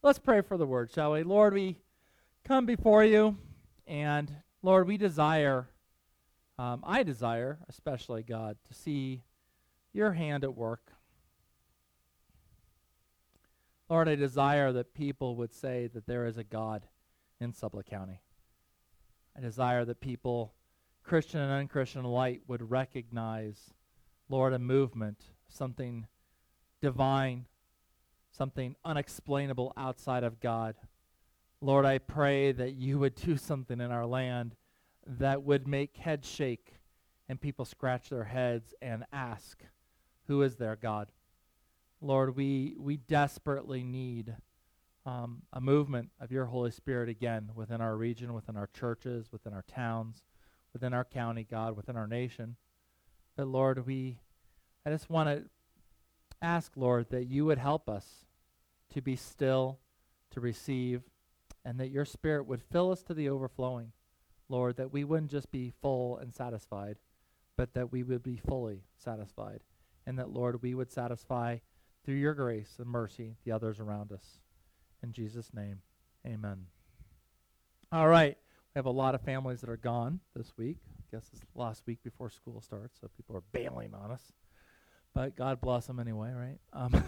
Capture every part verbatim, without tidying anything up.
Let's pray for the word, shall we? Lord, we come before you, and Lord, we desire, um, I desire, especially, God, to see your hand at work. Lord, I desire that people would say that there is a God in Sublette County. I desire that people, Christian and unchristian alike, would recognize, Lord, a movement, something divine, something unexplainable outside of God. Lord, I pray that you would do something in our land that would make heads shake and people scratch their heads and ask, who is their God? Lord, we we desperately need um, a movement of your Holy Spirit again within our region, within our churches, within our towns, within our county, God, within our nation. But Lord, we, I just want to ask, Lord, that you would help us to be still, to receive, and that your Spirit would fill us to the overflowing. Lord, that we wouldn't just be full and satisfied, but that we would be fully satisfied. And that, Lord, we would satisfy through your grace and mercy the others around us. In Jesus' name, amen. All right. We have a lot of families that are gone this week. I guess it's the last week before school starts, so people are bailing on us. But God bless them anyway, right? Um,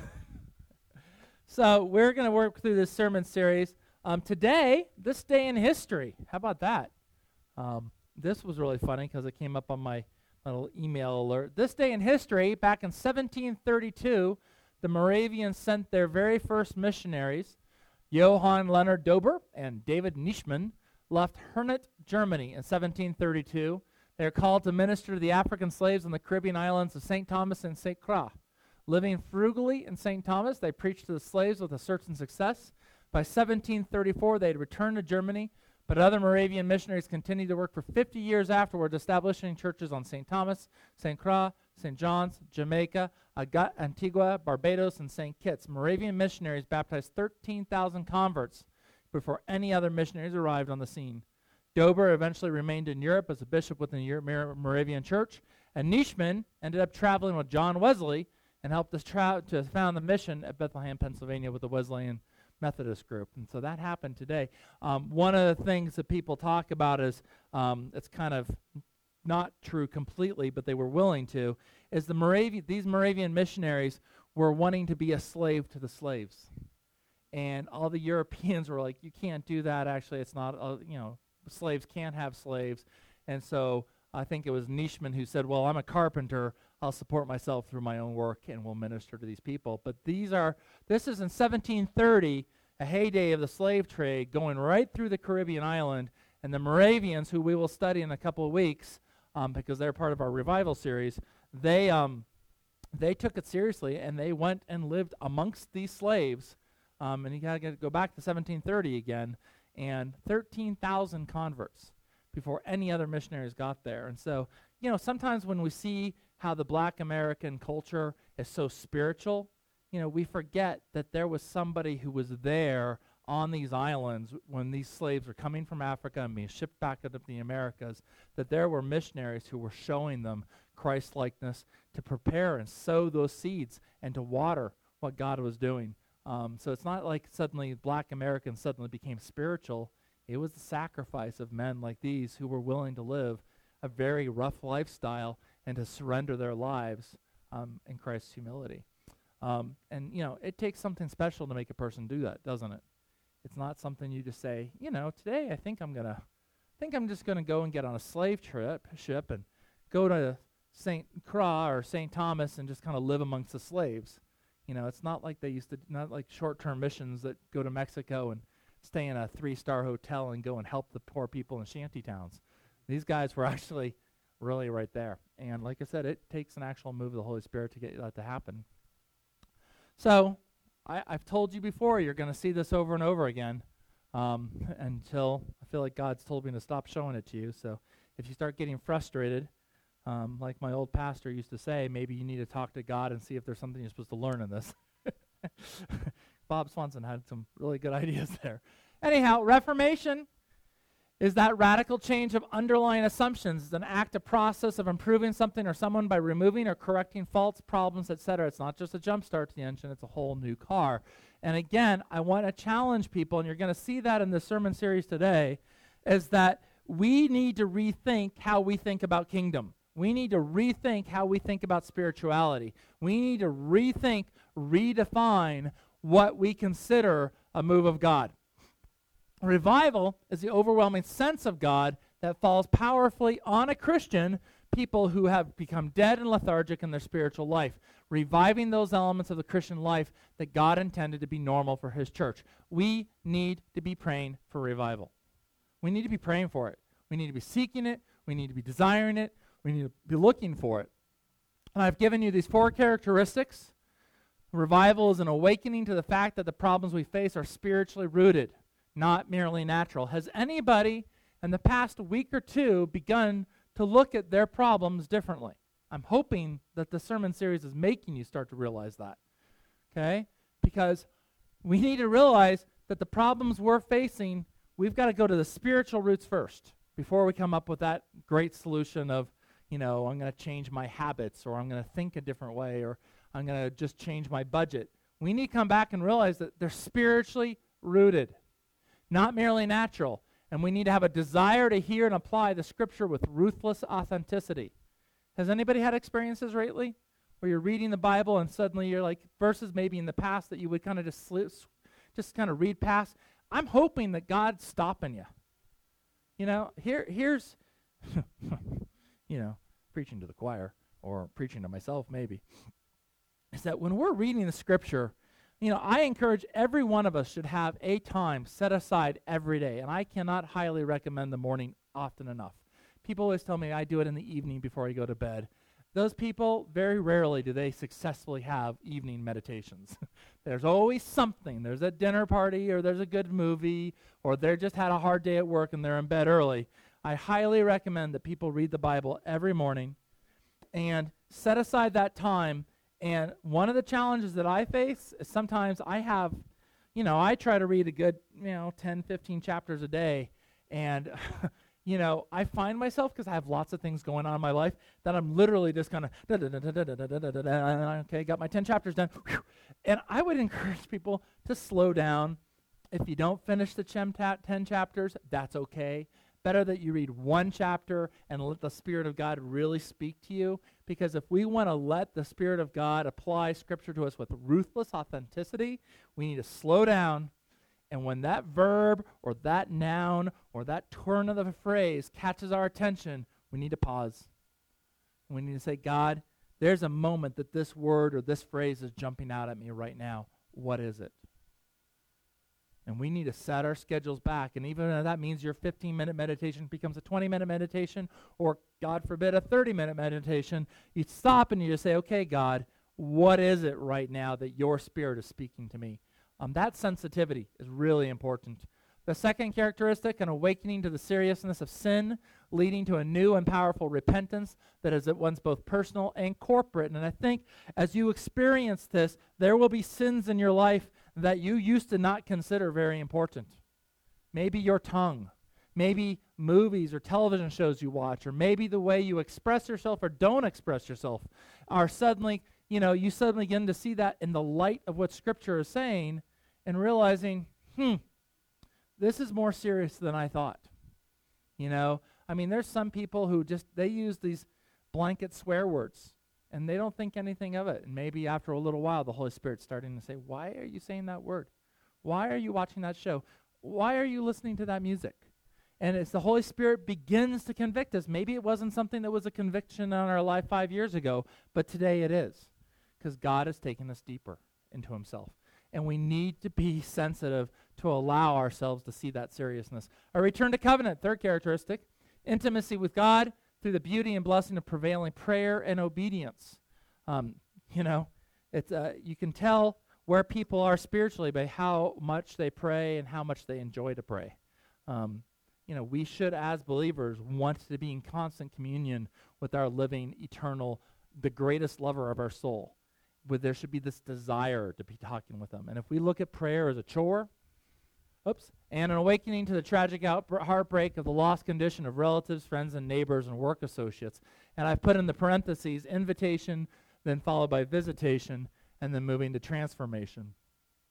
so we're going to work through this sermon series. Um, today, this day in history. How about that? Um, this was really funny because it came up on my little email alert. This day in history, back in seventeen thirty-two, the Moravians sent their very first missionaries. Johann Leonard Dober and David Nitschmann left Hernet, Germany in seventeen thirty-two. They are called to minister to the African slaves on the Caribbean islands of Saint Thomas and Saint Croix. Living frugally in Saint Thomas, they preached to the slaves with a certain success. By seventeen thirty-four, they had returned to Germany, but other Moravian missionaries continued to work for fifty years afterward, establishing churches on Saint Thomas, Saint Croix, Saint John's, Jamaica, Aga- Antigua, Barbados, and Saint Kitts. Moravian missionaries baptized thirteen thousand converts before any other missionaries arrived on the scene. Dober eventually remained in Europe as a bishop within the Euro- Moravian Church, and Nitschmann ended up traveling with John Wesley and helped us tra- to found the mission at Bethlehem, Pennsylvania with the Wesleyan Methodist group. And so that happened today. Um, one of the things that people talk about is, um, it's kind of not true completely, but they were willing to, is the Moravian, these Moravian missionaries were wanting to be a slave to the slaves. And all the Europeans were like, you can't do that. Actually, it's not, uh, you know, slaves can't have slaves. And so I think it was Nitschmann who said, well, I'm a carpenter. I'll support myself through my own work and will minister to these people. But these are, this is in seventeen thirty, a heyday of the slave trade going right through the Caribbean island. And the Moravians, who we will study in a couple of weeks, um, because they're part of our revival series, they um, they took it seriously, and they went and lived amongst these slaves. Um, and you got to go back to seventeen thirty again, and thirteen thousand converts before any other missionaries got there. And so, you know, sometimes when we see how the black American culture is so spiritual, you know, we forget that there was somebody who was there on these islands when these slaves were coming from Africa and being shipped back into the Americas, that there were missionaries who were showing them Christ-likeness to prepare and sow those seeds and to water what God was doing. Um, so it's not like suddenly black Americans suddenly became spiritual. It was the sacrifice of men like these who were willing to live a very rough lifestyle and to surrender their lives um, in Christ's humility. Um, and, you know, it takes something special to make a person do that, doesn't it? It's not something you just say, you know, today I think I'm going to, I think I'm just going to go and get on a slave trip, ship and go to Saint Croix or Saint Thomas and just kind of live amongst the slaves. You know, it's not like they used to, not like short-term missions that go to Mexico and stay in a three-star hotel and go and help the poor people in shanty towns. These guys were actually really right there. And like I said, it takes an actual move of the Holy Spirit to get that to happen. So I, I've told you before, you're going to see this over and over again um, until I feel like God's told me to stop showing it to you. So if you start getting frustrated, um, like my old pastor used to say, maybe you need to talk to God and see if there's something you're supposed to learn in this. Bob Swanson had some really good ideas there. Anyhow, Reformation is that radical change of underlying assumptions. It's an active process of improving something or someone by removing or correcting faults, problems, et cetera. It's not just a jump start to the engine, it's a whole new car. And again, I want to challenge people, and you're going to see that in the sermon series today, is that we need to rethink how we think about kingdom. We need to rethink how we think about spirituality. We need to rethink, redefine what we consider a move of God. Revival is the overwhelming sense of God that falls powerfully on a Christian, people who have become dead and lethargic in their spiritual life, reviving those elements of the Christian life that God intended to be normal for his church. We need to be praying for revival. We need to be praying for it. We need to be seeking it. We need to be desiring it. We need to be looking for it. And I've given you these four characteristics. Revival is an awakening to the fact that the problems we face are spiritually rooted, not merely natural. Has anybody in the past week or two begun to look at their problems differently? I'm hoping that the sermon series is making you start to realize that, okay? Because we need to realize that the problems we're facing, we've got to go to the spiritual roots first before we come up with that great solution of, you know, I'm going to change my habits, or I'm going to think a different way, or I'm going to just change my budget. We need to come back and realize that they're spiritually rooted, not merely natural. And we need to have a desire to hear and apply the Scripture with ruthless authenticity. Has anybody had experiences lately where you're reading the Bible and suddenly you're like, verses maybe in the past that you would kind of just slip, just kind of read past? I'm hoping that God's stopping you. You know, here, here's, you know, preaching to the choir, or preaching to myself maybe, is that when we're reading the Scripture, you know, I encourage every one of us should have a time set aside every day, and I cannot highly recommend the morning often enough. People always tell me I do it in the evening before I go to bed. Those people, very rarely do they successfully have evening meditations. There's always something. There's a dinner party, or there's a good movie, or they just had a hard day at work and they're in bed early. I highly recommend that people read the Bible every morning and set aside that time. And one of the challenges that I face is sometimes I have, you know, I try to read a good, you know, ten, fifteen chapters a day. And, you know, I find myself, because I have lots of things going on in my life, that I'm literally just kind of, okay, got my ten chapters done. And I would encourage people to slow down. If you don't finish the ten chapters, that's okay. Better that you read one chapter and let the Spirit of God really speak to you, because if we want to let the Spirit of God apply Scripture to us with ruthless authenticity, we need to slow down, and when that verb or that noun or that turn of the phrase catches our attention, we need to pause. We need to say, God, there's a moment that this word or this phrase is jumping out at me right now. What is it? And we need to set our schedules back. And even if that means your fifteen-minute meditation becomes a twenty-minute meditation, or, God forbid, a thirty-minute meditation, you stop and you just say, okay, God, what is it right now that your Spirit is speaking to me? Um, that sensitivity is really important. The second characteristic, an awakening to the seriousness of sin, leading to a new and powerful repentance that is at once both personal and corporate. And I think as you experience this, there will be sins in your life that you used to not consider very important. Maybe your tongue, maybe movies or television shows you watch, or maybe the way you express yourself or don't express yourself are suddenly, you know, you suddenly begin to see that in the light of what Scripture is saying and realizing, hmm, this is more serious than I thought. You know, I mean, there's some people who just, they use these blanket swear words, and they don't think anything of it. And maybe after a little while, the Holy Spirit's starting to say, why are you saying that word? Why are you watching that show? Why are you listening to that music? And as the Holy Spirit begins to convict us, maybe it wasn't something that was a conviction on our life five years ago, but today it is, because God has taken us deeper into himself. And we need to be sensitive to allow ourselves to see that seriousness. A return to covenant, third characteristic, intimacy with God through the beauty and blessing of prevailing prayer and obedience. Um, you know, it's uh, you can tell where people are spiritually by how much they pray and how much they enjoy to pray. Um, you know, we should, as believers, want to be in constant communion with our living, eternal, the greatest lover of our soul. Where there should be this desire to be talking with them. And if we look at prayer as a chore, oops, and an awakening to the tragic outbr- heartbreak of the lost condition of relatives, friends, and neighbors and work associates, and I've put in the parentheses, invitation, then followed by visitation, and then moving to transformation.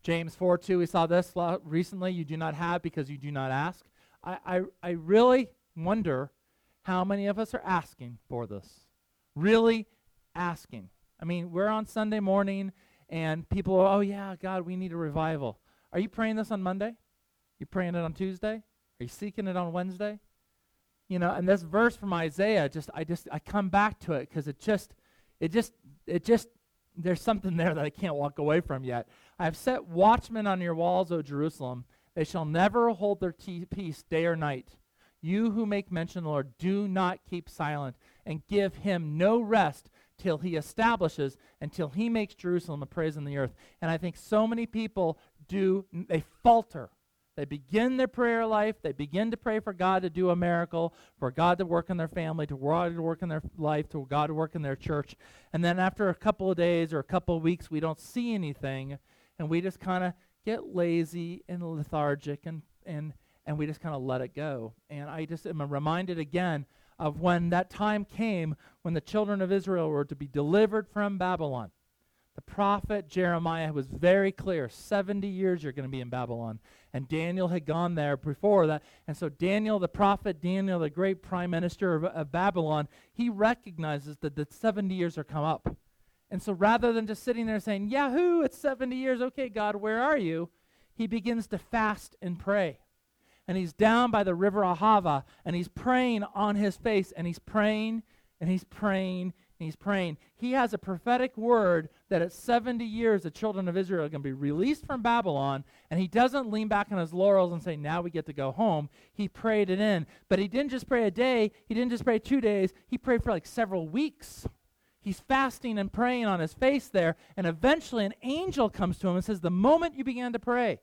James four two, we saw this recently, you do not have because you do not ask. I, I, I really wonder how many of us are asking for this. Really asking. I mean, we're on Sunday morning, and people are, oh yeah, God, we need a revival. Are you praying this on Monday? You praying it on Tuesday? Are you seeking it on Wednesday? You know, and this verse from Isaiah, just I just I come back to it because it just, it just, it just, there's something there that I can't walk away from yet. I have set watchmen on your walls, O Jerusalem. They shall never hold their te- peace day or night. You who make mention of the Lord, do not keep silent, and give him no rest till he establishes, until he makes Jerusalem a praise in the earth. And I think so many people do, they falter. They begin their prayer life, they begin to pray for God to do a miracle, for God to work in their family, to God to work in their life, to God to work in their church. And then after a couple of days or a couple of weeks, we don't see anything, and we just kind of get lazy and lethargic, and, and, and we just kind of let it go. And I just am reminded again of when that time came when the children of Israel were to be delivered from Babylon. The prophet Jeremiah was very clear, seventy years you're going to be in Babylon. And Daniel had gone there before that. And so Daniel, the prophet, Daniel, the great prime minister of, of Babylon, he recognizes that the seventy years are come up. And so rather than just sitting there saying, Yahoo, it's seventy years, okay, God, where are you? He begins to fast and pray. And he's down by the river Ahava, and he's praying on his face, and he's praying, and he's praying, and he's praying. He has a prophetic word that at seventy years, the children of Israel are going to be released from Babylon, and he doesn't lean back on his laurels and say, now we get to go home. He prayed it in. But he didn't just pray a day. He didn't just pray two days. He prayed for like several weeks. He's fasting and praying on his face there, and eventually an angel comes to him and says, the moment you began to pray,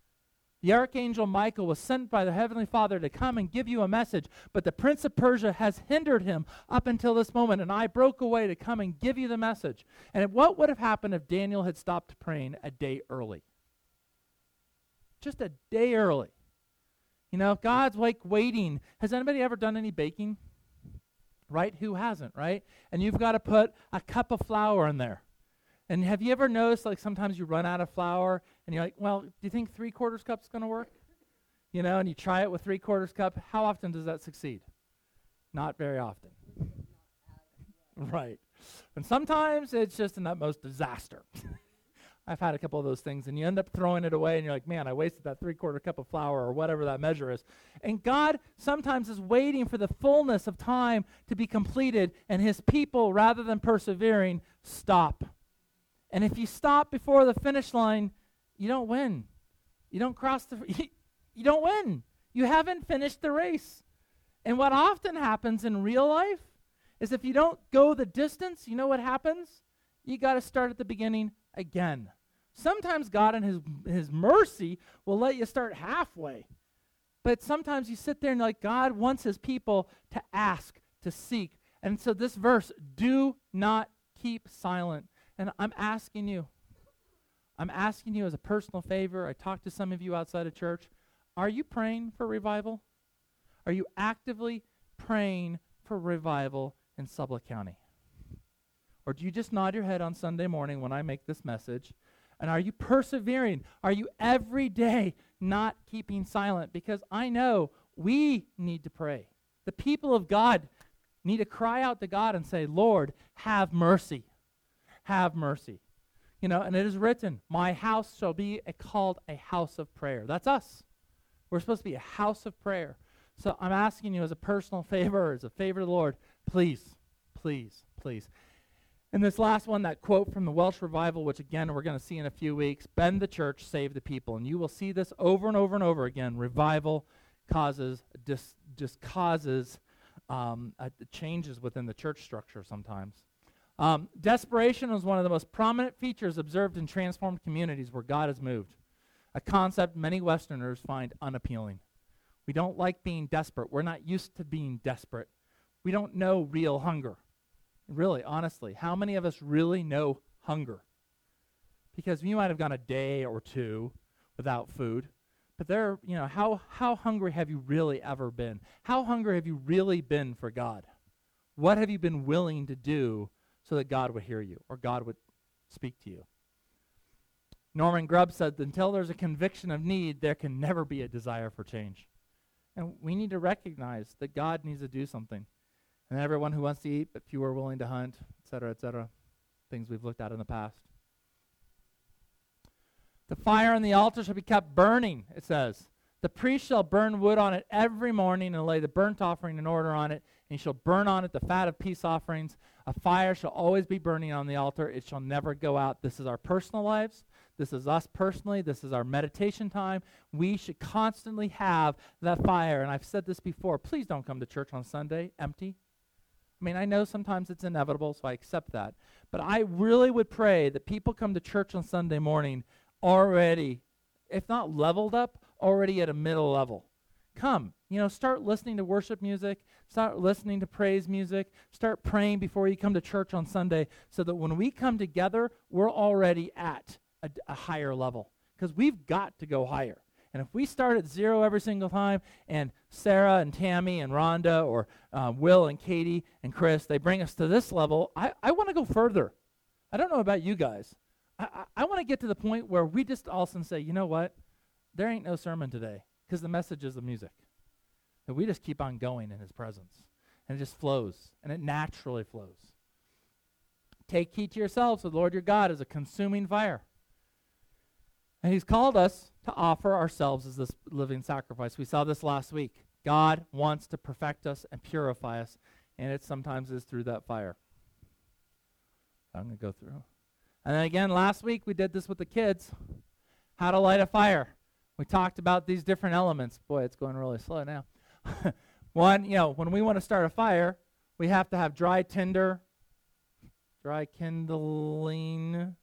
the archangel Michael was sent by the Heavenly Father to come and give you a message, but the prince of Persia has hindered him up until this moment, and I broke away to come and give you the message. And what would have happened if Daniel had stopped praying a day early? Just a day early. You know, God's like waiting. Has anybody ever done any baking? Right? Who hasn't, right? And you've got to put a cup of flour in there. And have you ever noticed, like, sometimes you run out of flour, and you're like, well, do you think three-quarters cup's going to work? You know, and you try it with three-quarters cup. How often does that succeed? Not very often. Right. And sometimes it's just an utmost disaster. I've had a couple of those things, and you end up throwing it away, and you're like, man, I wasted that three-quarter cup of flour or whatever that measure is. And God sometimes is waiting for the fullness of time to be completed, and his people, rather than persevering, stop. And if you stop before the finish line, you don't win. You don't cross the, you, you don't win. You haven't finished the race. And what often happens in real life is if you don't go the distance, you know what happens? You got to start at the beginning again. Sometimes God in his, his mercy will let you start halfway. But sometimes you sit there and like, God wants his people to ask, to seek. And so this verse, do not keep silent. And I'm asking you, I'm asking you as a personal favor, I talked to some of you outside of church, are you praying for revival? Are you actively praying for revival in Sublette County? Or do you just nod your head on Sunday morning when I make this message? And are you persevering? Are you every day not keeping silent? Because I know we need to pray. The people of God need to cry out to God and say, Lord, have mercy. Have mercy. You know, and it is written, my house shall be a, called a house of prayer. That's us. We're supposed to be a house of prayer. So I'm asking you as a personal favor, as a favor of the Lord, please, please, please. And this last one, that quote from the Welsh Revival, which again we're going to see in a few weeks, bend the church, save the people. And you will see this over and over and over again. Revival causes, just, just causes um, uh, changes within the church structure sometimes. Um, desperation was one of the most prominent features observed in transformed communities where God has moved, a concept many Westerners find unappealing. We don't like being desperate. We're not used to being desperate. We don't know real hunger. Really, honestly, how many of us really know hunger? Because you might have gone a day or two without food, but there, you know, how, how hungry have you really ever been? How hungry have you really been for God? What have you been willing to do so that God would hear you or God would speak to you? Norman Grubb said, until there's a conviction of need, there can never be a desire for change. And we need to recognize that God needs to do something. And everyone who wants to eat, but few are willing to hunt, et cetera, et cetera. Things we've looked at in the past. The fire on the altar shall be kept burning, it says. The priest shall burn wood on it every morning and lay the burnt offering in order on it, and he shall burn on it the fat of peace offerings. A fire shall always be burning on the altar. It shall never go out. This is our personal lives. This is us personally. This is our meditation time. We should constantly have that fire. And I've said this before. Please don't come to church on Sunday empty. I mean, I know sometimes it's inevitable, so I accept that. But I really would pray that people come to church on Sunday morning already, if not leveled up, already at a middle level. Come, you know, start listening to worship music, start listening to praise music, start praying before you come to church on Sunday so that when we come together, we're already at a, a higher level, because we've got to go higher. And if we start at zero every single time, and Sarah and Tammy and Rhonda or uh, Will and Katie and Chris, they bring us to this level, I, I want to go further. I don't know about you guys. I, I, I want to get to the point where we just all of a sudden say, you know what? There ain't no sermon today, because the message is the music. That we just keep on going in his presence. And it just flows, and it naturally flows. Take heed to yourselves, for the Lord your God is a consuming fire. And he's called us to offer ourselves as this living sacrifice. We saw this last week. God wants to perfect us and purify us, and it sometimes is through that fire. I'm going to go through. And then again, last week we did this with the kids. How to light a fire. We talked about these different elements. Boy, it's going really slow now. One, you know, when we want to start a fire, we have to have dry tinder, dry kindling.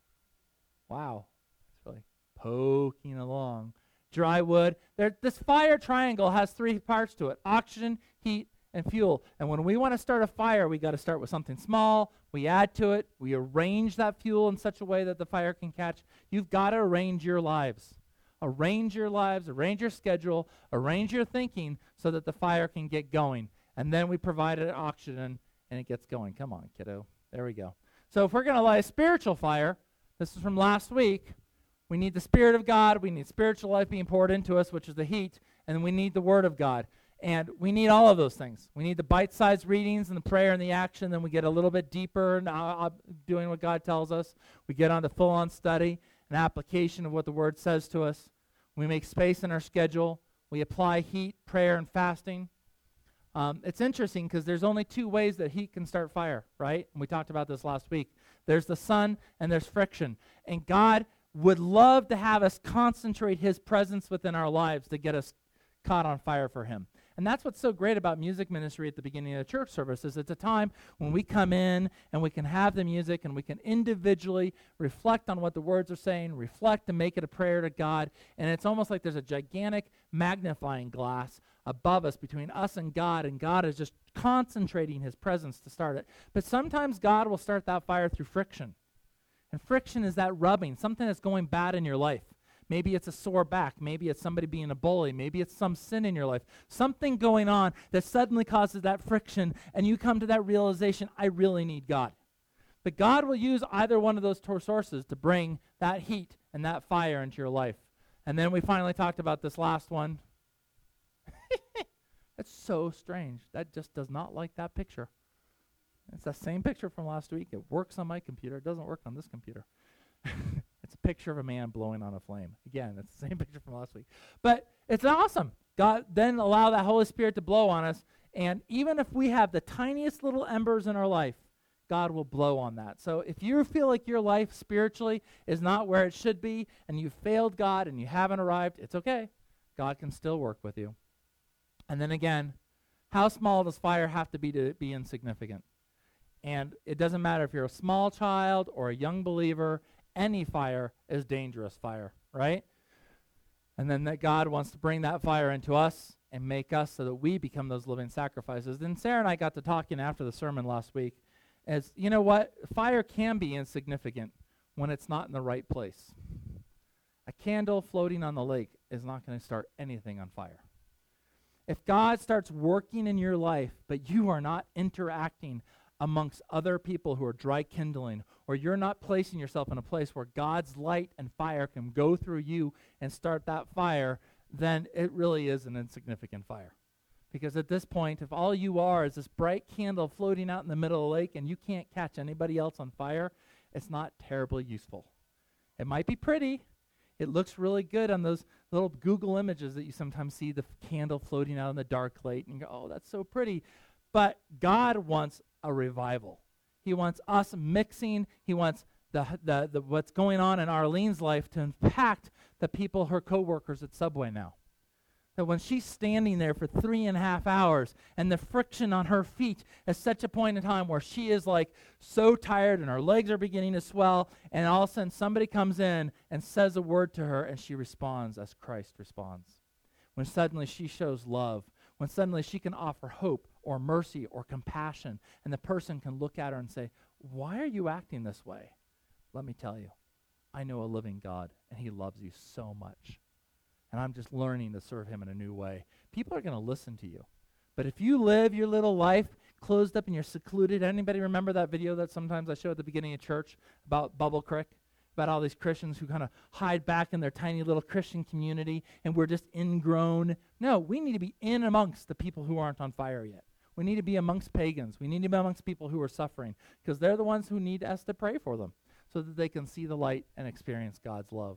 Wow, it's really poking along. Dry wood. There, this fire triangle has three parts to it: oxygen, heat, and fuel. And when we want to start a fire, we got to start with something small. We add to it. We arrange that fuel in such a way that the fire can catch. You've got to arrange your lives. Arrange your lives, arrange your schedule, arrange your thinking so that the fire can get going. And then we provide it oxygen, and it gets going. Come on, kiddo. There we go. So if we're going to light a spiritual fire, this is from last week, we need the Spirit of God, we need spiritual life being poured into us, which is the heat, and then we need the Word of God. And we need all of those things. We need the bite-sized readings and the prayer and the action. Then we get a little bit deeper in uh, doing what God tells us. We get on to full-on study, an application of what the Word says to us. We make space in our schedule. We apply heat, prayer, and fasting. Um, it's interesting because there's only two ways that heat can start fire, right? And we talked about this last week. There's the sun and there's friction. And God would love to have us concentrate his presence within our lives to get us caught on fire for him. And that's what's so great about music ministry at the beginning of the church service, is it's a time when we come in and we can have the music and we can individually reflect on what the words are saying, reflect and make it a prayer to God. And it's almost like there's a gigantic magnifying glass above us, between us and God, and God is just concentrating his presence to start it. But sometimes God will start that fire through friction. And friction is that rubbing, something that's going bad in your life. Maybe it's a sore back. Maybe it's somebody being a bully. Maybe it's some sin in your life. Something going on that suddenly causes that friction, and you come to that realization, I really need God. But God will use either one of those two sources to bring that heat and that fire into your life. And then we finally talked about this last one. That's so strange. That just does not like that picture. It's the same picture from last week. It works on my computer. It doesn't work on this computer. It's a picture of a man blowing on a flame. Again, it's the same picture from last week. But it's awesome. God then allow that Holy Spirit to blow on us. And even if we have the tiniest little embers in our life, God will blow on that. So if you feel like your life spiritually is not where it should be, and you've failed God and you haven't arrived, it's okay. God can still work with you. And then again, how small does fire have to be to be insignificant? And it doesn't matter if you're a small child or a young believer, any fire is dangerous fire, right? And then that God wants to bring that fire into us and make us so that we become those living sacrifices. Then Sarah and I got to talking after the sermon last week as, you know what, fire can be insignificant when it's not in the right place. A candle floating on the lake is not going to start anything on fire. If God starts working in your life, but you are not interacting amongst other people who are dry kindling, or you're not placing yourself in a place where God's light and fire can go through you and start that fire, then it really is an insignificant fire. Because at this point, if all you are is this bright candle floating out in the middle of the lake and you can't catch anybody else on fire, it's not terribly useful. It might be pretty. It looks really good on those little Google images that you sometimes see, the f- candle floating out in the dark lake, and you go, oh, that's so pretty. But God wants a revival. He wants us mixing. He wants the, the, the what's going on in Arlene's life to impact the people, her coworkers at Subway now. That when she's standing there for three and a half hours and the friction on her feet is such a point in time where she is like so tired and her legs are beginning to swell, and all of a sudden somebody comes in and says a word to her and she responds as Christ responds. When suddenly she shows love, when suddenly she can offer hope or mercy or compassion, and the person can look at her and say, why are you acting this way? Let me tell you, I know a living God and he loves you so much. And I'm just learning to serve him in a new way. People are going to listen to you. But if you live your little life closed up and you're secluded, anybody remember that video that sometimes I show at the beginning of church about Bubble Creek? About all these Christians who kind of hide back in their tiny little Christian community and we're just ingrown. No, we need to be in amongst the people who aren't on fire yet. We need to be amongst pagans. We need to be amongst people who are suffering because they're the ones who need us to pray for them so that they can see the light and experience God's love.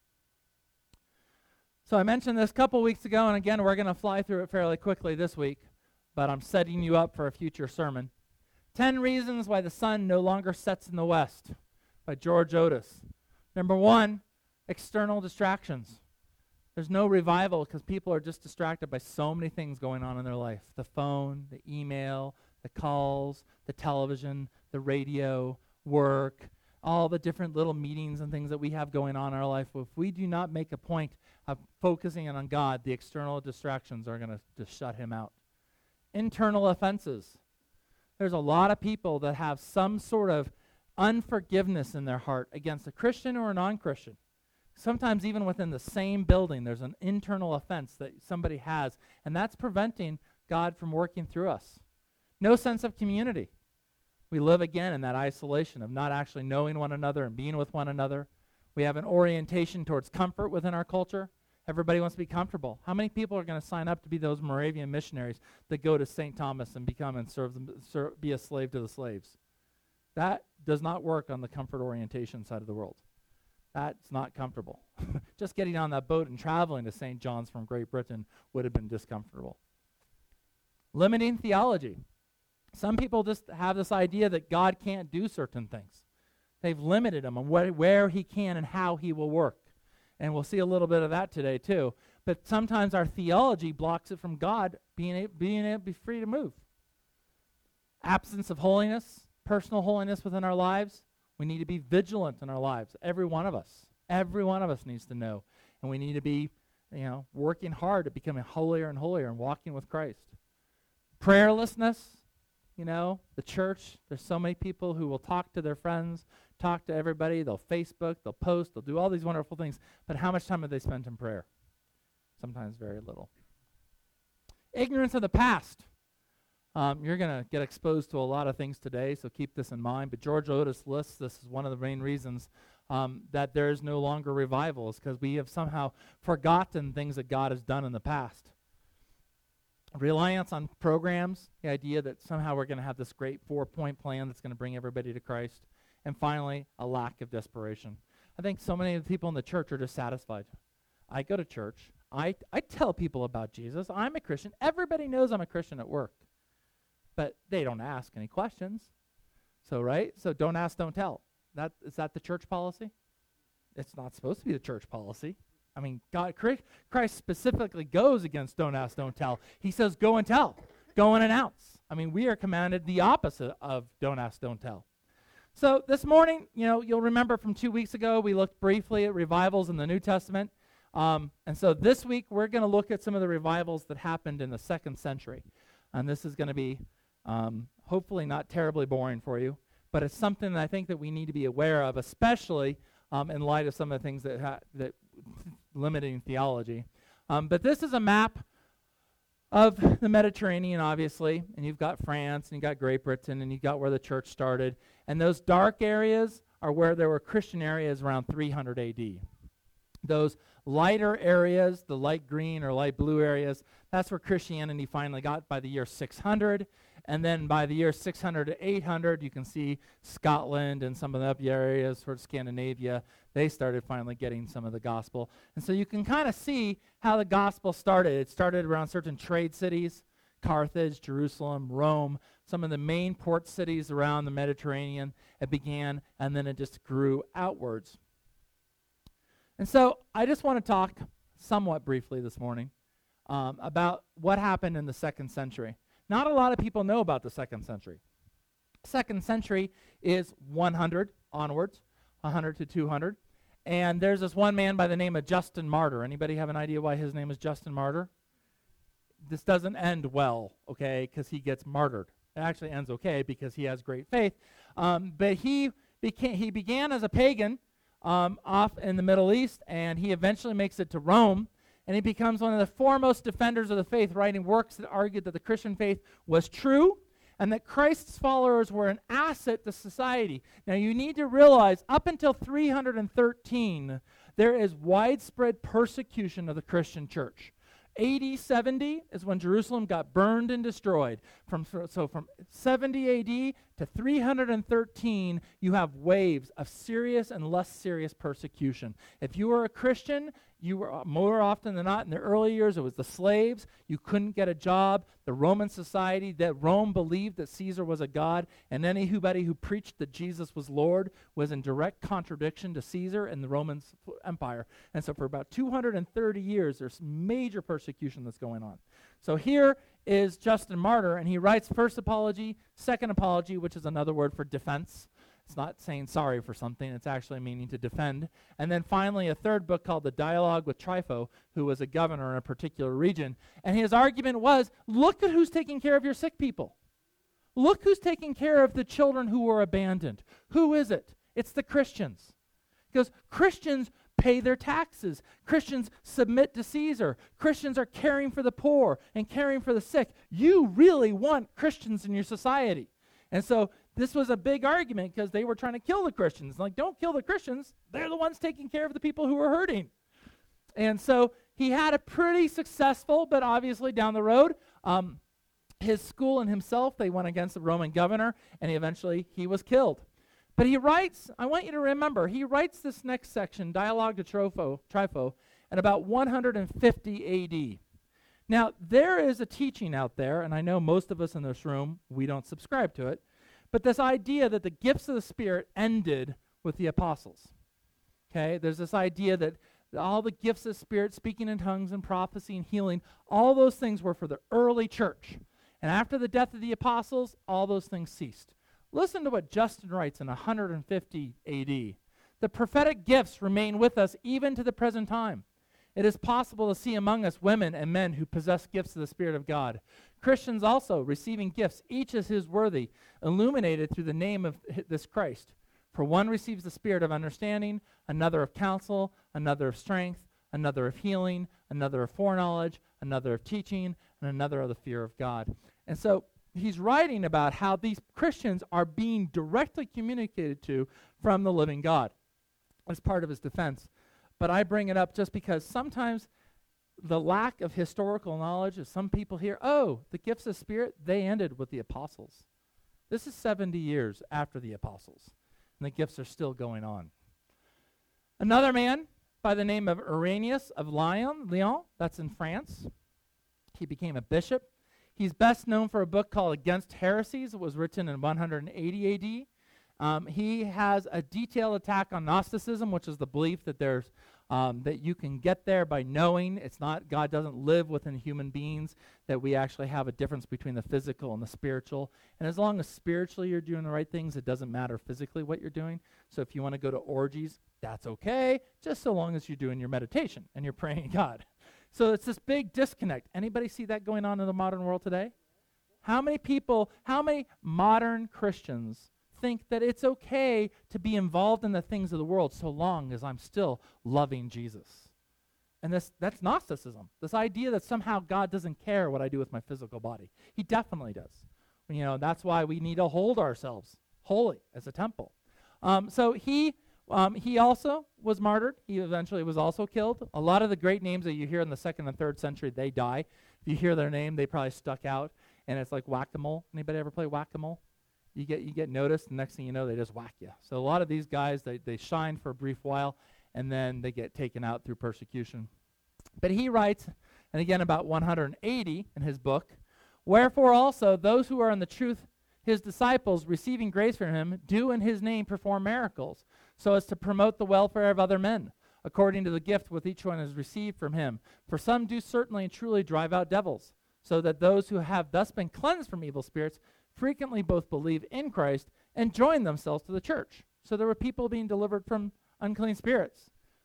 So I mentioned this a couple weeks ago, and again, we're going to fly through it fairly quickly this week, but I'm setting you up for a future sermon. Ten Reasons Why the Sun No Longer Sets in the West by George Otis. Number one, external distractions. There's no revival because people are just distracted by so many things going on in their life. The phone, the email, the calls, the television, the radio, work, all the different little meetings and things that we have going on in our life. If we do not make a point of focusing on God, the external distractions are going to just shut him out. Internal offenses. There's a lot of people that have some sort of unforgiveness in their heart against a Christian or a non-Christian. Sometimes even within the same building, there's an internal offense that somebody has, and that's preventing God from working through us. No sense of community. We live again in that isolation of not actually knowing one another and being with one another. We have an orientation towards comfort within our culture. Everybody wants to be comfortable. How many people are going to sign up to be those Moravian missionaries that go to Saint Thomas and become and serve them, serve, be a slave to the slaves? That does not work on the comfort orientation side of the world. That's not comfortable. Just getting on that boat and traveling to Saint John's from Great Britain would have been discomfortable. Limiting theology. Some people just have this idea that God can't do certain things. They've limited him on wh- where he can and how he will work. And we'll see a little bit of that today too. But sometimes our theology blocks it from God being, a- being able to be free to move. Absence of holiness, personal holiness within our lives. We need to be vigilant in our lives. Every one of us. Every one of us needs to know. And we need to be, you know, working hard at becoming holier and holier and walking with Christ. Prayerlessness. You know, the church, there's so many people who will talk to their friends, talk to everybody. They'll Facebook, they'll post, they'll do all these wonderful things. But how much time have they spent in prayer? Sometimes very little. Ignorance of the past. Um, you're going to get exposed to a lot of things today, so keep this in mind. But George Otis lists this as one of the main reasons um, that there is no longer revival, is because we have somehow forgotten things that God has done in the past. Reliance on programs, the idea that somehow we're going to have this great four-point plan that's going to bring everybody to Christ. And finally, a lack of desperation. I think so many of the people in the church are dissatisfied. I go to church. I, I tell people about Jesus. I'm a Christian. Everybody knows I'm a Christian at work. But they don't ask any questions. So, right? So don't ask, don't tell. That, is that the church policy? It's not supposed to be the church policy. I mean, God, Christ specifically goes against don't ask, don't tell. He says go and tell. Go and announce. I mean, we are commanded the opposite of don't ask, don't tell. So this morning, you know, you'll remember from two weeks ago, we looked briefly at revivals in the New Testament. Um, and so this week, we're going to look at some of the revivals that happened in the second century. And this is going to be um, hopefully not terribly boring for you, but it's something that I think that we need to be aware of, especially um, in light of some of the things that ha- that limiting theology. Um, but this is a map of the Mediterranean, obviously, and you've got France, and you've got Great Britain, and you've got where the church started. And those dark areas are where there were Christian areas around three hundred A D. Those lighter areas, the light green or light blue areas, that's where Christianity finally got by the year six hundred. And then by the year six hundred to eight hundred, you can see Scotland and some of the other areas, sort of Scandinavia, they started finally getting some of the gospel. And so you can kind of see how the gospel started. It started around certain trade cities, Carthage, Jerusalem, Rome, some of the main port cities around the Mediterranean. It began, and then it just grew outwards. And so I just want to talk somewhat briefly this morning um, about what happened in the second century. Not a lot of people know about the second century. Second century is one hundred onwards, one hundred to two hundred. And there's this one man by the name of Justin Martyr. Anybody have an idea why his name is Justin Martyr? This doesn't end well, okay, because he gets martyred. It actually ends okay because he has great faith. Um, but he became he began as a pagan um, off in the Middle East, and he eventually makes it to Rome. And he becomes one of the foremost defenders of the faith, writing works that argued that the Christian faith was true and that Christ's followers were an asset to society. Now, you need to realize, up until three hundred thirteen, there is widespread persecution of the Christian church. A D seventy is when Jerusalem got burned and destroyed. From so from seventy A D to three hundred thirteen, you have waves of serious and less serious persecution. If you were a Christian, you were more often than not in the early years, it was the slaves. You couldn't get a job. The Roman society, that Rome believed that Caesar was a god, and anybody who preached that Jesus was Lord was in direct contradiction to Caesar and the Roman Empire. And so for about two hundred thirty years, there's major persecution that's going on. So here is Justin Martyr, and he writes first apology, second apology, which is another word for defense. It's not saying sorry for something, it's actually meaning to defend. And then finally, a third book called The Dialogue with Trypho, who was a governor in a particular region. And his argument was, look at who's taking care of your sick people. Look who's taking care of the children who were abandoned. Who is it? It's the Christians. Because Christians pay their taxes. Christians submit to Caesar. Christians are caring for the poor and caring for the sick. You really want Christians in your society. And so this was a big argument because they were trying to kill the Christians. Like, don't kill the Christians. They're the ones taking care of the people who are hurting. And so he had a pretty successful, but obviously down the road, um, his school and himself, they went against the Roman governor, and he eventually he was killed. But he writes, I want you to remember, he writes this next section, Dialogue to Trypho, Trypho, at about one hundred fifty A D. Now, there is a teaching out there, and I know most of us in this room, we don't subscribe to it, but this idea that the gifts of the Spirit ended with the apostles. Okay, there's this idea that all the gifts of the Spirit, speaking in tongues and prophecy and healing, all those things were for the early church. And after the death of the apostles, all those things ceased. Listen to what Justin writes in one hundred fifty A D. The prophetic gifts remain with us even to the present time. It is possible to see among us women and men who possess gifts of the Spirit of God. Christians also, receiving gifts, each as his worthy, illuminated through the name of this Christ. For one receives the spirit of understanding, another of counsel, another of strength, another of healing, another of foreknowledge, another of teaching, and another of the fear of God. And so he's writing about how these Christians are being directly communicated to from the living God as part of his defense. But I bring it up just because sometimes the lack of historical knowledge of some people here, oh, the gifts of Spirit, they ended with the apostles. This is seventy years after the apostles, and the gifts are still going on. Another man by the name of Irenaeus of Lyon, Lyon, that's in France. He became a bishop. He's best known for a book called Against Heresies. It was written in one hundred eighty A D. Um, he has a detailed attack on Gnosticism, which is the belief that there's um, that you can get there by knowing. It's not, God doesn't live within human beings, that we actually have a difference between the physical and the spiritual. And as long as spiritually you're doing the right things, it doesn't matter physically what you're doing. So if you want to go to orgies, that's okay, just so long as you're doing your meditation and you're praying to God. So it's this big disconnect. Anybody see that going on in the modern world today? How many people, how many modern Christians think that it's okay to be involved in the things of the world so long as I'm still loving Jesus? And this that's Gnosticism, this idea that somehow God doesn't care what I do with my physical body. He definitely does. You know, that's why we need to hold ourselves holy as a temple. Um, so he um, he also was martyred. He eventually was also killed. A lot of the great names that you hear in the second and third century, they die. If you hear their name, they probably stuck out, and it's like whack-a-mole. Anybody ever play whack-a-mole? You get you get noticed, and next thing you know, they just whack you. So a lot of these guys, they, they shine for a brief while, and then they get taken out through persecution. But he writes, and again about one hundred eighty in his book, wherefore also those who are in the truth his disciples, receiving grace from him, do in his name perform miracles, so as to promote the welfare of other men, according to the gift which each one has received from him. For some do certainly and truly drive out devils, so that those who have thus been cleansed from evil spirits frequently both believe in Christ and join themselves to the church. So there were people being delivered from unclean spirits.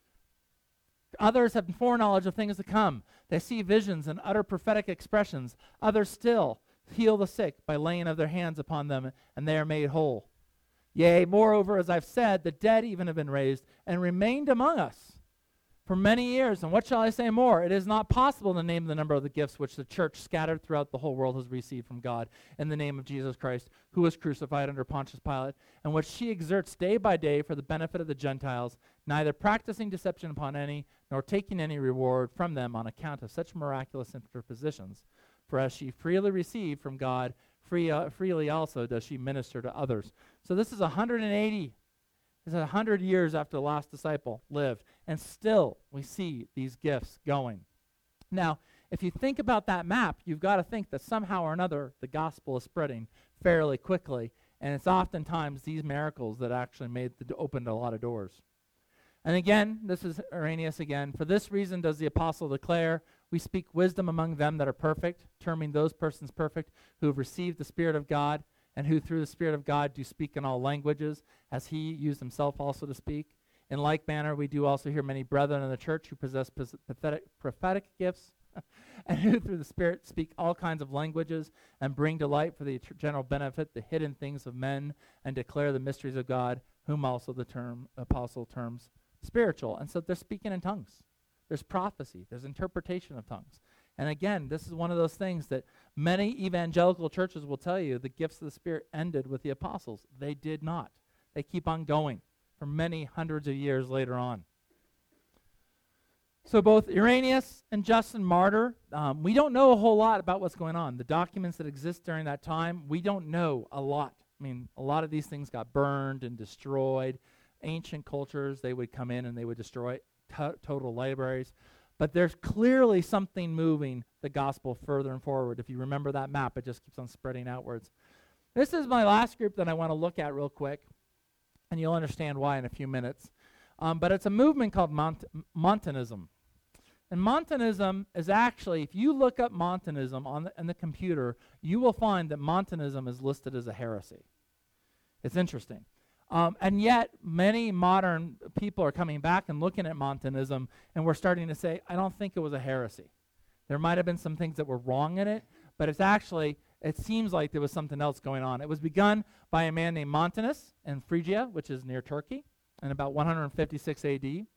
Others have foreknowledge of things to come. They see visions and utter prophetic expressions. Others still heal the sick by laying of their hands upon them, and they are made whole. Yea, moreover, as I've said, the dead even have been raised and remained among us for many years. And what shall I say more? It is not possible to name the number of the gifts which the church scattered throughout the whole world has received from God in the name of Jesus Christ, who was crucified under Pontius Pilate, and which she exerts day by day for the benefit of the Gentiles, neither practicing deception upon any, nor taking any reward from them on account of such miraculous interpositions. For as she freely received from God, free, uh, freely also does she minister to others. So this is one hundred eighty. This is one hundred years after the last disciple lived. And still we see these gifts going. Now, if you think about that map, you've got to think that somehow or another the gospel is spreading fairly quickly. And it's oftentimes these miracles that actually made the, opened a lot of doors. And again, this is Irenaeus again. For this reason does the apostle declare, we speak wisdom among them that are perfect, terming those persons perfect who have received the Spirit of God, and who through the Spirit of God do speak in all languages, as he used himself also to speak. In like manner, we do also hear many brethren in the church who possess pathetic, prophetic gifts, and who through the Spirit speak all kinds of languages, and bring to light for the general benefit the hidden things of men, and declare the mysteries of God, whom also the term apostle terms spiritual. And so they're speaking in tongues. There's prophecy. There's interpretation of tongues. And again, this is one of those things that many evangelical churches will tell you the gifts of the Spirit ended with the apostles. They did not. They keep on going for many hundreds of years later on. So both Irenaeus and Justin Martyr, um, we don't know a whole lot about what's going on. The documents that exist during that time, we don't know a lot. I mean, a lot of these things got burned and destroyed. Ancient cultures, they would come in and they would destroy to- total libraries. But there's clearly something moving the gospel further and forward. If you remember that map, it just keeps on spreading outwards. This is my last group that I want to look at real quick, and you'll understand why in a few minutes. Um, but it's a movement called Mont- Montanism. And Montanism is actually, if you look up Montanism on the, in the computer, you will find that Montanism is listed as a heresy. It's interesting. Um, and yet, many modern people are coming back and looking at Montanism, and we're starting to say, I don't think it was a heresy. There might have been some things that were wrong in it, but it's actually, it seems like there was something else going on. It was begun by a man named Montanus in Phrygia, which is near Turkey, in about one hundred fifty-six A D.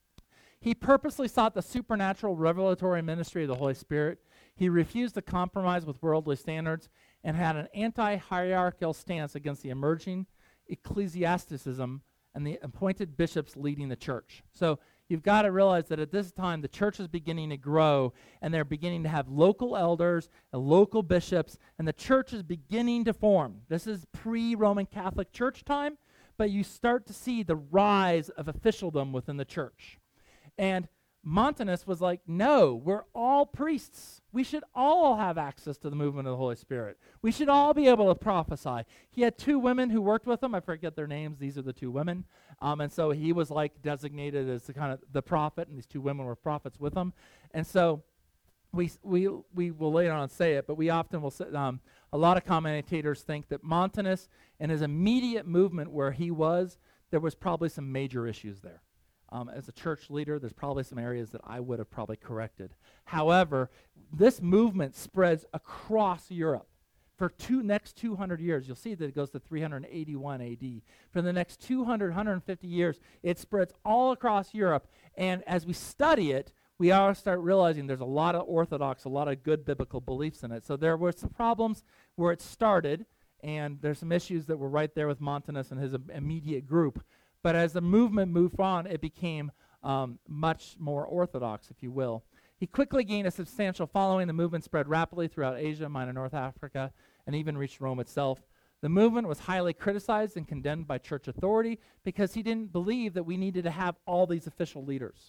He purposely sought the supernatural revelatory ministry of the Holy Spirit. He refused to compromise with worldly standards and had an anti-hierarchical stance against the emerging ecclesiasticism and the appointed bishops leading the church. So you've got to realize that at this time the church is beginning to grow, and they're beginning to have local elders and local bishops, and the church is beginning to form. This is pre-Roman Catholic Church time, but you start to see the rise of officialdom within the church. And Montanus was like, no, we're all priests. We should all have access to the movement of the Holy Spirit. We should all be able to prophesy. He had two women who worked with him. I forget their names. These are the two women. Um, and so he was like designated as the kind of the prophet, and these two women were prophets with him. And so we we we will later on say it, but we often will say, um, a lot of commentators think that Montanus and his immediate movement where he was, there was probably some major issues there. Um, as a church leader, there's probably some areas that I would have probably corrected. However, this movement spreads across Europe. For two next two hundred years, you'll see that it goes to three hundred eighty-one A D. For the next two hundred, one hundred fifty years, it spreads all across Europe. And as we study it, we all start realizing there's a lot of orthodox, a lot of good biblical beliefs in it. So there were some problems where it started, and there's some issues that were right there with Montanus and his im- immediate group. But as the movement moved on, it became um, much more orthodox, if you will. He quickly gained a substantial following. The movement spread rapidly throughout Asia, minor North Africa, and even reached Rome itself. The movement was highly criticized and condemned by church authority because he didn't believe that we needed to have all these official leaders.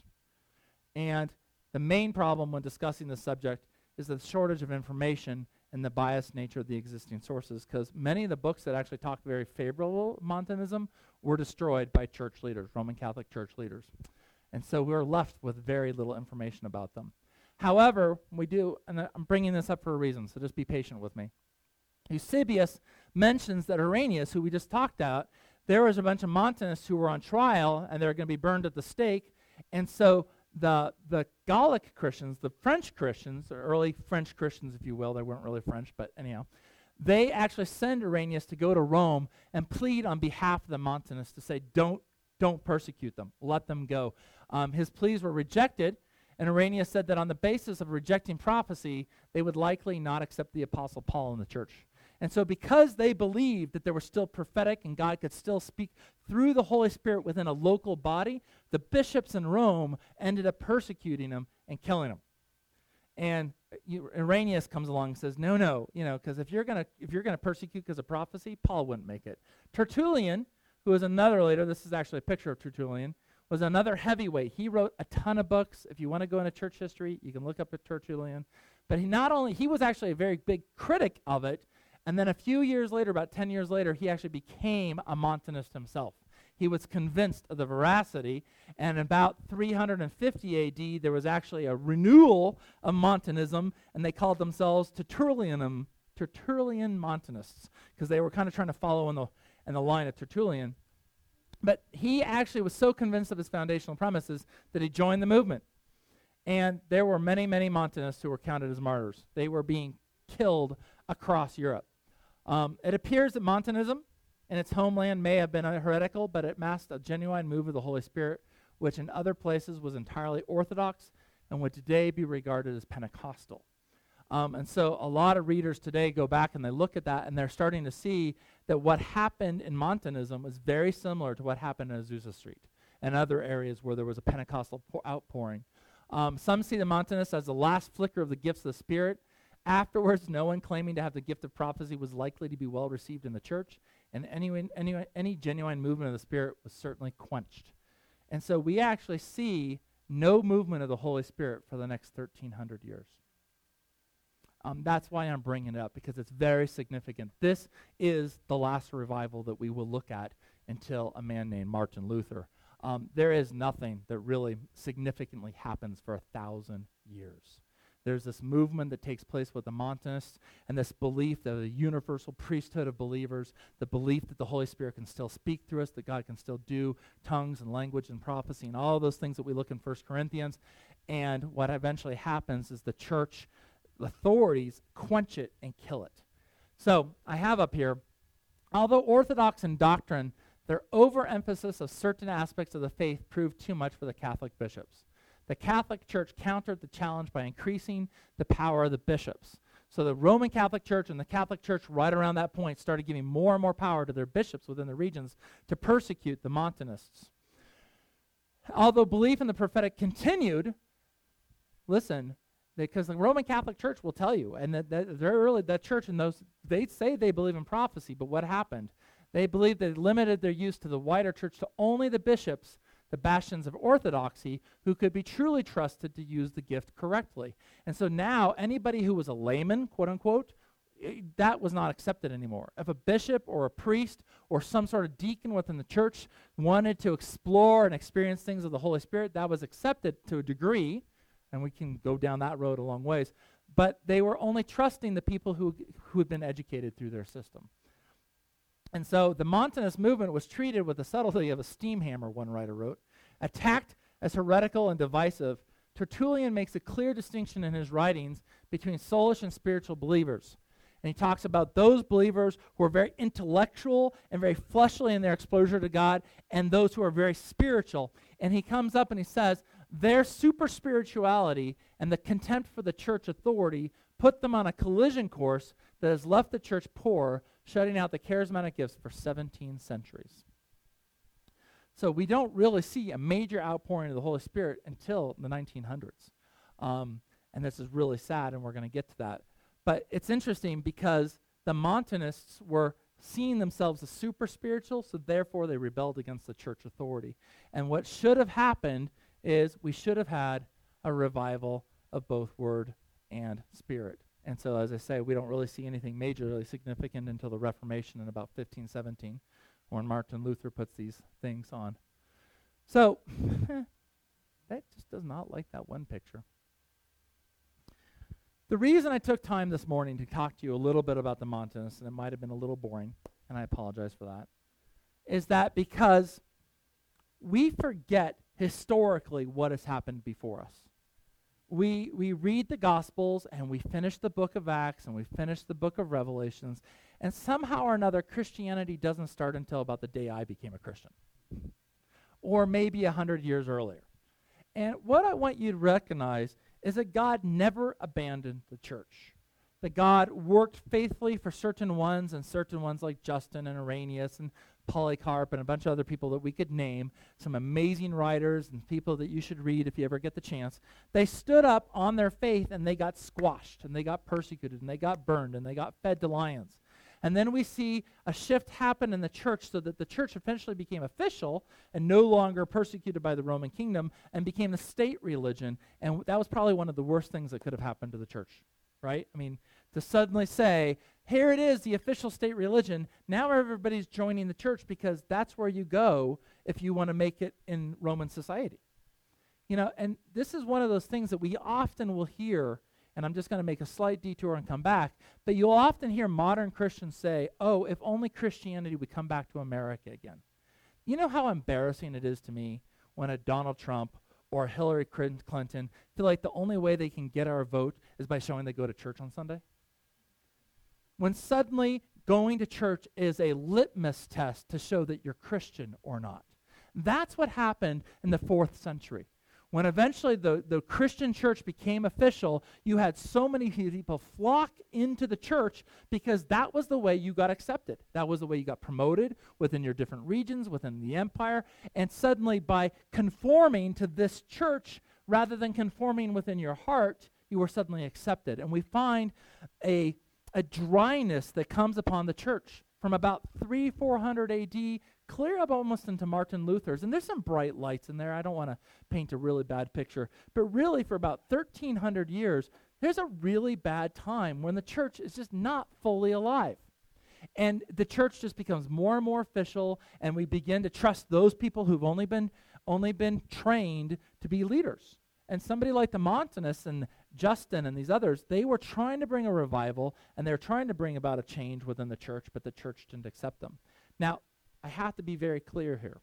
And the main problem when discussing this subject is the shortage of information and the biased nature of the existing sources, because many of the books that actually talk very favorable Montanism were destroyed by church leaders, Roman Catholic church leaders. And so we're left with very little information about them. However, we do, and I'm bringing this up for a reason, so just be patient with me. Eusebius mentions that Irenaeus, who we just talked about, there was a bunch of Montanists who were on trial, and they were going to be burned at the stake. And so the the Gallic Christians, the French Christians, or early French Christians, if you will, they weren't really French, but anyhow, they actually send Irenaeus to go to Rome and plead on behalf of the Montanists to say, don't, don't persecute them, let them go. Um, his pleas were rejected, and Irenaeus said that on the basis of rejecting prophecy, they would likely not accept the Apostle Paul in the church. And so because they believed that there was still prophetic and God could still speak through the Holy Spirit within a local body, the bishops in Rome ended up persecuting him and killing him. And you, Irenaeus comes along and says, no, no, you know, because if you're going to if you're going to persecute because of prophecy, Paul wouldn't make it. Tertullian, who was another leader, this is actually a picture of Tertullian, was another heavyweight. He wrote a ton of books. If you want to go into church history, you can look up at Tertullian. But he not only, he was actually a very big critic of it, and then a few years later, about ten years later, he actually became a Montanist himself. He was convinced of the veracity, and about three hundred fifty A D, there was actually a renewal of Montanism, and they called themselves Tertullianum, Tertullian Montanists, because they were kind of trying to follow in the, in the line of Tertullian. But he actually was so convinced of his foundational premises that he joined the movement. And there were many, many Montanists who were counted as martyrs. They were being killed across Europe. Um, it appears that Montanism in its homeland may have been heretical, but it masked a genuine move of the Holy Spirit, which in other places was entirely orthodox and would today be regarded as Pentecostal. Um, and so a lot of readers today go back and they look at that, and they're starting to see that what happened in Montanism was very similar to what happened in Azusa Street and other areas where there was a Pentecostal pour- outpouring. Um, some see the Montanists as the last flicker of the gifts of the Spirit. Afterwards, no one claiming to have the gift of prophecy was likely to be well received in the church, and any, any, any genuine movement of the Spirit was certainly quenched. And so we actually see no movement of the Holy Spirit for the next thirteen hundred years. Um, that's why I'm bringing it up, because it's very significant. This is the last revival that we will look at until a man named Martin Luther. Um, there is nothing that really significantly happens for a thousand years. There's this movement that takes place with the Montanists, and this belief that the universal priesthood of believers, the belief that the Holy Spirit can still speak through us, that God can still do tongues and language and prophecy and all those things that we look in First Corinthians. And what eventually happens is the church authorities quench it and kill it. So I have up here, although orthodox in doctrine, their overemphasis of certain aspects of the faith proved too much for the Catholic bishops. The Catholic Church countered the challenge by increasing the power of the bishops. So the Roman Catholic Church and the Catholic Church right around that point started giving more and more power to their bishops within the regions to persecute the Montanists. Although belief in the prophetic continued, listen, because the Roman Catholic Church will tell you, and that, that very early, that church and those, they say they believe in prophecy, but what happened? They believed they limited their use to the wider church to only the bishops, the bastions of orthodoxy, who could be truly trusted to use the gift correctly. And so now anybody who was a layman, quote unquote, that was not accepted anymore. If a bishop or a priest or some sort of deacon within the church wanted to explore and experience things of the Holy Spirit, that was accepted to a degree, and we can go down that road a long ways, but they were only trusting the people who, who had been educated through their system. And so the Montanist movement was treated with the subtlety of a steam hammer, one writer wrote. Attacked as heretical and divisive, Tertullian makes a clear distinction in his writings between soulish and spiritual believers. And he talks about those believers who are very intellectual and very fleshly in their exposure to God, and those who are very spiritual. And he comes up and he says Their super spirituality and the contempt for the church authority put them on a collision course that has left the church poor, shutting out the charismatic gifts for seventeen centuries. So we don't really see a major outpouring of the Holy Spirit until the nineteen hundreds. Um, and this is really sad, and we're going to get to that. But it's interesting because the Montanists were seeing themselves as super spiritual, so therefore they rebelled against the church authority. And what should have happened is we should have had a revival of both word and spirit. And so, as I say, we don't really see anything majorly significant until the Reformation in about fifteen seventeen, when Martin Luther puts these things on. So, that just does not like that one picture. The reason I took time this morning to talk to you a little bit about the Montanists, and it might have been a little boring, and I apologize for that, is that because we forget historically what has happened before us. We we read the Gospels, and we finish the book of Acts, and we finish the book of Revelations, and somehow or another, Christianity doesn't start until about the day I became a Christian, or maybe a hundred years earlier. And what I want you to recognize is that God never abandoned the church. That God worked faithfully for certain ones, and certain ones like Justin and Irenaeus and Polycarp and a bunch of other people that we could name, some amazing writers and people that you should read if you ever get the chance. They stood up on their faith, and they got squashed, and they got persecuted, and they got burned, and they got fed to lions. And then we see a shift happen in the church so that the church eventually became official and no longer persecuted by the Roman kingdom and became the state religion. And that was probably one of the worst things that could have happened to the church, right? I mean, to suddenly say, here it is, the official state religion. Now everybody's joining the church because that's where you go if you want to make it in Roman society. You know, and this is one of those things that we often will hear. And I'm just going to make a slight detour and come back. But you'll often hear modern Christians say, oh, if only Christianity would come back to America again. You know how embarrassing it is to me when a Donald Trump or Hillary Clinton feel like the only way they can get our vote is by showing they go to church on Sunday? When suddenly going to church is a litmus test to show that you're Christian or not. That's what happened in the fourth century. When eventually the, the Christian church became official, you had so many people flock into the church because that was the way you got accepted. That was the way you got promoted within your different regions, within the empire. And suddenly by conforming to this church, rather than conforming within your heart, you were suddenly accepted. And we find a, a dryness that comes upon the church from about three, four hundred A D, clear up almost into Martin Luther's. And there's some bright lights in there. I don't want to paint a really bad picture. But really, for about thirteen hundred years, there's a really bad time when the church is just not fully alive. And the church just becomes more and more official, and we begin to trust those people who've only been, only been trained to be leaders. And somebody like the Montanists and Justin and these others, they were trying to bring a revival, and they were trying to bring about a change within the church, but the church didn't accept them. Now, I have to be very clear here,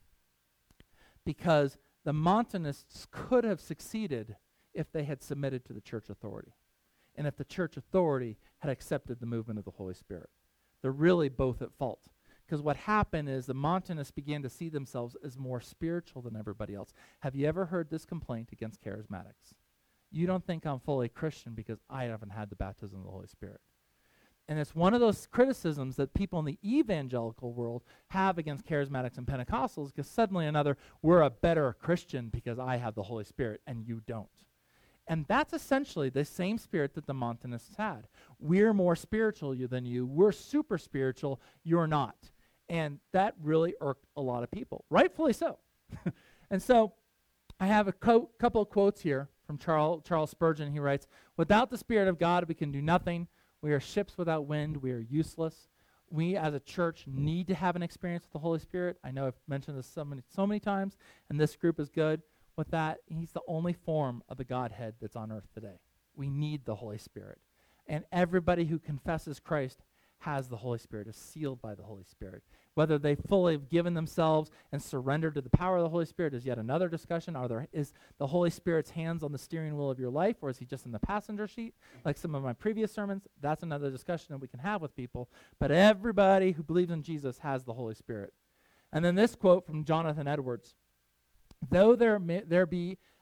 because the Montanists could have succeeded if they had submitted to the church authority, and if the church authority had accepted the movement of the Holy Spirit. They're really both at fault, because what happened is the Montanists began to see themselves as more spiritual than everybody else. Have you ever heard this complaint against charismatics? You don't think I'm fully Christian because I haven't had the baptism of the Holy Spirit. And it's one of those criticisms that people in the evangelical world have against charismatics and Pentecostals, because suddenly another, we're a better Christian because I have the Holy Spirit and you don't. And that's essentially the same spirit that the Montanists had. We're more spiritual than you. We're super spiritual. You're not. And that really irked a lot of people, rightfully so. And so I have a co- couple of quotes here from Charles, Charles Spurgeon. He writes, "Without the Spirit of God, we can do nothing. We are ships without wind. We are useless. We as a church need to have an experience with the Holy Spirit." I know I've mentioned this so many, so many times, and this group is good with that. He's the only form of the Godhead that's on earth today. We need the Holy Spirit. And everybody who confesses Christ has the Holy Spirit, is sealed by the Holy Spirit. Whether they fully have given themselves and surrendered to the power of the Holy Spirit is yet another discussion. Are there, is the Holy Spirit's hands on the steering wheel of your life, or is he just in the passenger seat, like some of my previous sermons? That's another discussion that we can have with people. But everybody who believes in Jesus has the Holy Spirit. And then this quote from Jonathan Edwards: "Though there, may, there be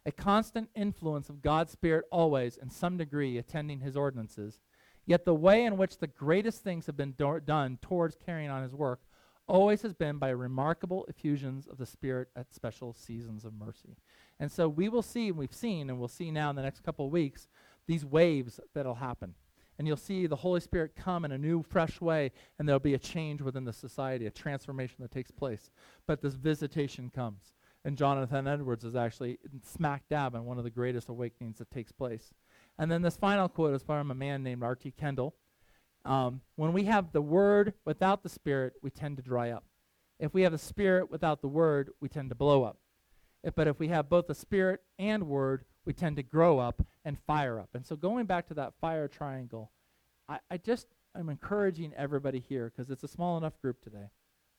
a constant influence of God's Spirit always, in some degree, attending his ordinances. Yet the way in which the greatest things have been do- done towards carrying on his work always has been by remarkable effusions of the Spirit at special seasons of mercy. And so we will see, and we've seen, and we'll see now in the next couple of weeks, these waves that'll happen. And you'll see the Holy Spirit come in a new, fresh way, and there'll be a change within the society, a transformation that takes place. But this visitation comes. And Jonathan Edwards is actually smack dab in one of the greatest awakenings that takes place. And then this final quote is from a man named R T Kendall. Um, when we have the Word without the Spirit, we tend to dry up. If we have the Spirit without the Word, we tend to blow up. If, but if we have both the Spirit and Word, we tend to grow up and fire up. And so going back to that fire triangle, I, I just am encouraging everybody here, because it's a small enough group today,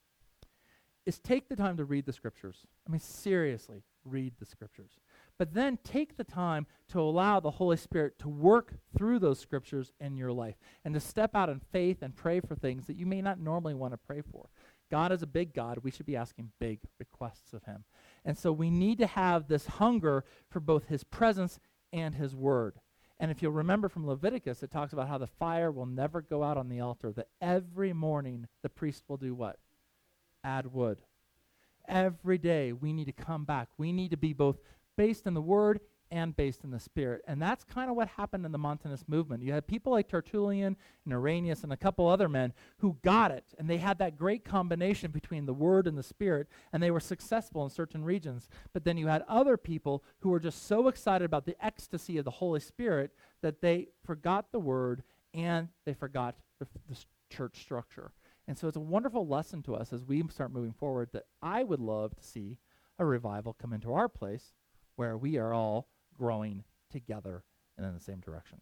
is take the time to read the Scriptures. I mean, seriously, read the Scriptures. But then take the time to allow the Holy Spirit to work through those Scriptures in your life and to step out in faith and pray for things that you may not normally want to pray for. God is a big God. We should be asking big requests of him. And so we need to have this hunger for both his presence and his word. And if you'll remember from Leviticus, it talks about how the fire will never go out on the altar, that every morning the priest will do what? Add wood. Every day we need to come back. We need to be both based in the Word and based in the Spirit. And that's kind of what happened in the Montanist movement. You had people like Tertullian and Irenaeus and a couple other men who got it, and they had that great combination between the Word and the Spirit, and they were successful in certain regions. But then you had other people who were just so excited about the ecstasy of the Holy Spirit that they forgot the Word and they forgot the, the church structure. And so it's a wonderful lesson to us as we start moving forward that I would love to see a revival come into our place where we are all growing together and in the same direction.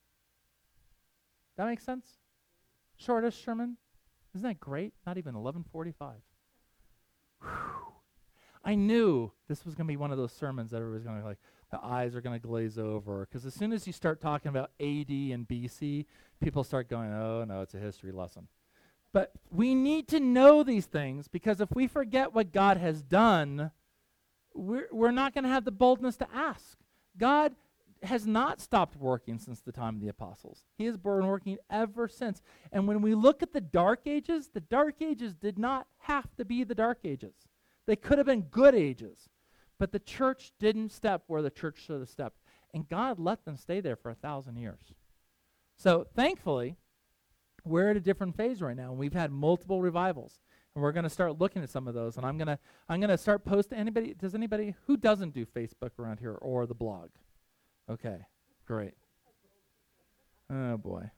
That makes sense? Shortest sermon? Isn't that great? Not even eleven forty-five. Whew. I knew this was going to be one of those sermons that everybody's going to like, the eyes are going to glaze over. Because as soon as you start talking about A D and B C, people start going, oh, no, it's a history lesson. But we need to know these things, because if we forget what God has done, we're, we're not going to have the boldness to ask. God has not stopped working since the time of the apostles. He has been working ever since. And when we look at the Dark Ages, the Dark Ages did not have to be the Dark Ages. They could have been good ages. But the church didn't step where the church should have stepped. And God let them stay there for a thousand years. So thankfully, we're at a different phase right now, and we've had multiple revivals, and we're going to start looking at some of those. And I'm going to I'm going to start posting. Anybody? Does anybody who doesn't do Facebook around here or the blog? Okay, great. Oh boy.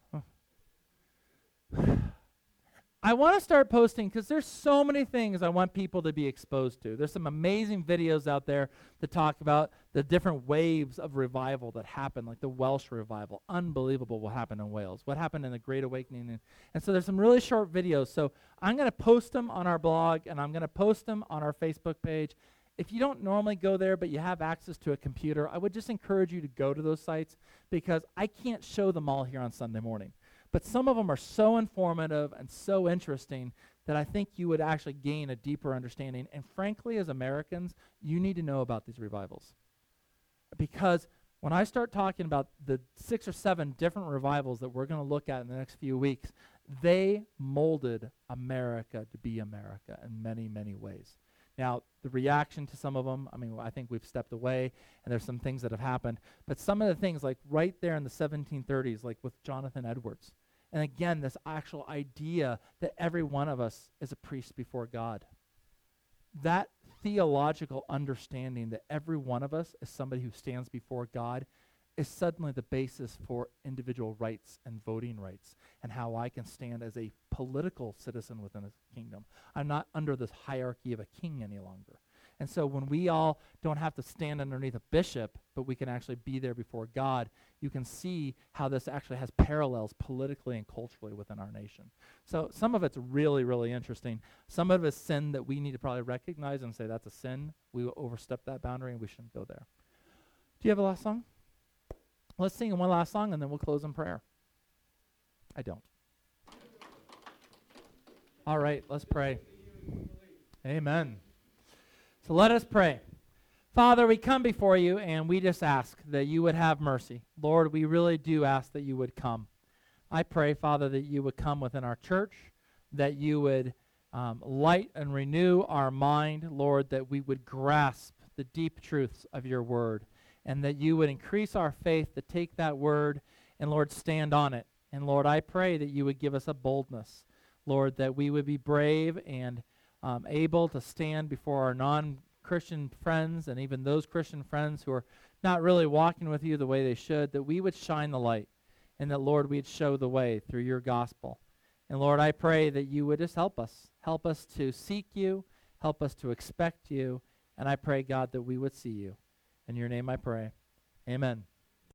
I want to start posting because there's so many things I want people to be exposed to. There's some amazing videos out there that talk about the different waves of revival that happen, like the Welsh revival. Unbelievable what happened in Wales, what happened in the Great Awakening. And, and so there's some really short videos. So I'm going to post them on our blog, and I'm going to post them on our Facebook page. If you don't normally go there, but you have access to a computer, I would just encourage you to go to those sites, because I can't show them all here on Sunday morning. But some of them are so informative and so interesting that I think you would actually gain a deeper understanding. And frankly, as Americans, you need to know about these revivals. Because when I start talking about the six or seven different revivals that we're going to look at in the next few weeks, they molded America to be America in many, many ways. Now, the reaction to some of them, I mean, I think we've stepped away, and there's some things that have happened. But some of the things, like right there in the seventeen thirties, like with Jonathan Edwards, and again, this actual idea that every one of us is a priest before God. That theological understanding that every one of us is somebody who stands before God is suddenly the basis for individual rights and voting rights, and how I can stand as a political citizen within a kingdom. I'm not under this hierarchy of a king any longer. And so when we all don't have to stand underneath a bishop, but we can actually be there before God, you can see how this actually has parallels politically and culturally within our nation. So some of it's really, really interesting. Some of it's sin that we need to probably recognize and say that's a sin. We overstepped that boundary and we shouldn't go there. Do you have a last song? Let's sing one last song and then we'll close in prayer. I don't. All right, let's pray. Amen. So let us pray. Father, we come before you and we just ask that you would have mercy. Lord, we really do ask that you would come. I pray, Father, that you would come within our church, that you would um, light and renew our mind, Lord, that we would grasp the deep truths of your word, and that you would increase our faith to take that word and, Lord, stand on it. And, Lord, I pray that you would give us a boldness, Lord, that we would be brave and um, able to stand before our non-Christian friends and even those Christian friends who are not really walking with you the way they should, that we would shine the light, and that, Lord, we'd show the way through your gospel. And, Lord, I pray that you would just help us. Help us to seek you. Help us to expect you. And I pray, God, that we would see you. In your name I pray. Amen.